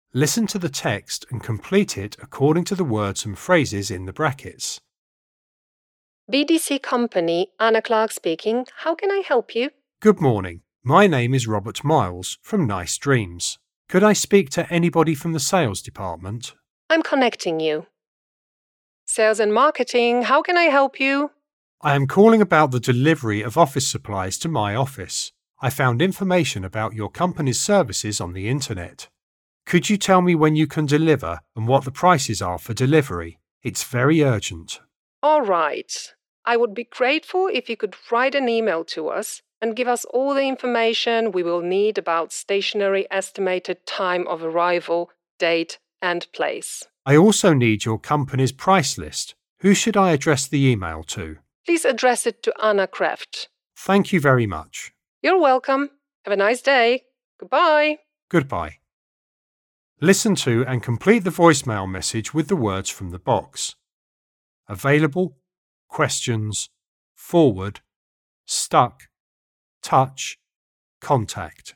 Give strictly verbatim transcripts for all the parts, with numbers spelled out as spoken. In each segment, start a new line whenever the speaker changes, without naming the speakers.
Listen to the text and complete it according to the words and phrases in the brackets.
B D C Company, Anna Clark speaking. How can I help you?
Good morning. My name is Robert Miles from Nice Dreams. Could I speak to anybody from the sales department?
I'm connecting you. Sales and marketing, how can I help you?
I am calling about the delivery of office supplies to my office. I found information about your company's services on the internet. Could you tell me when you can deliver and what the prices are for delivery? It's very urgent.
All right. I would be grateful if you could write an email to us and give us all the information we will need about stationery estimated time of arrival, date, and place.
I also need your company's price list. Who should I address the email to?
Please address it to Anna Kraft.
Thank you very much.
You're welcome. Have a nice day. Goodbye.
Goodbye. Listen to and complete the voicemail message with the words from the box. Available, questions, forward, stuck, touch, contact.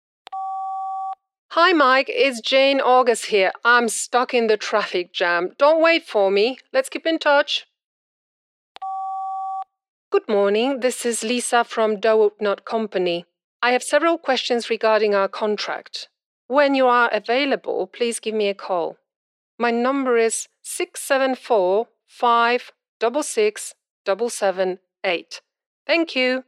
Hi Mike, it's Jane August here. I'm stuck in the traffic jam. Don't wait for me. Let's keep in touch. Good morning, this is Lisa from Doe Nut Company. I have several questions regarding our contract. When you are available, please give me a call. My number is six seven four, five six six, seven seven eight. Thank you.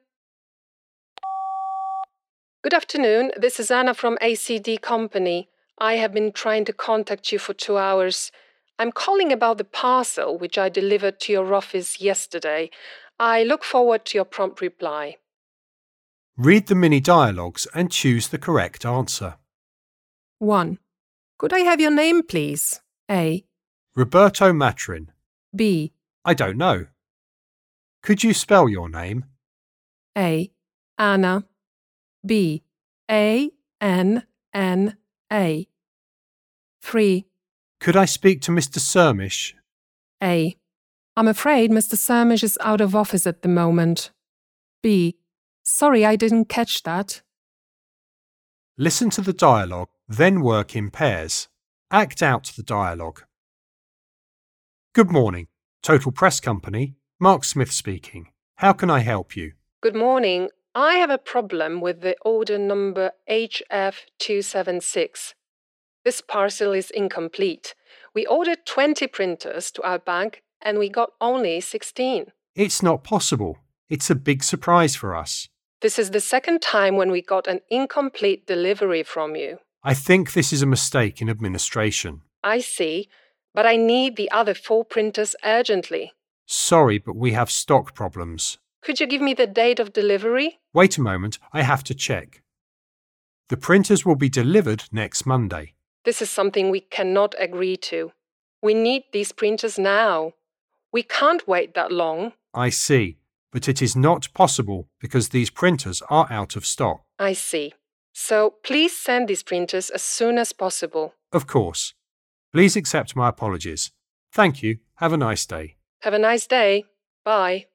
Good afternoon, this is Anna from A C D Company. I have been trying to contact you for two hours. I'm calling about the parcel which I delivered to your office yesterday. I look forward to your prompt reply.
Read the mini dialogues and choose the correct answer.
one. Could I have your name, please? A.
Roberto Matrin.
B.
I don't know. Could you spell your name?
A. Anna. B. A. N. N. A. three.
Could I speak to Mister Surmish?
A. I'm afraid Mister Surmish is out of office at the moment. B. Sorry, I didn't catch that.
Listen to the dialogue, then work in pairs. Act out the dialogue. Good morning. Total Press Company. Mark Smith speaking. How can I help you?
Good morning. I have a problem with the order number H F two seven six. This parcel is incomplete. We ordered twenty printers to our bank and we got only sixteen.
It's not possible. It's a big surprise for us.
This is the second time when we got an incomplete delivery from you.
I think this is a mistake in administration.
I see, but I need the other four printers urgently.
Sorry, but we have stock problems.
Could you give me the date of delivery?
Wait a moment, I have to check. The printers will be delivered next Monday.
This is something we cannot agree to. We need these printers now. We can't wait that long.
I see, but it is not possible because these printers are out of stock.
I see. So please send these printers as soon as possible.
Of course. Please accept my apologies. Thank you. Have a nice day.
Have a nice day. Bye.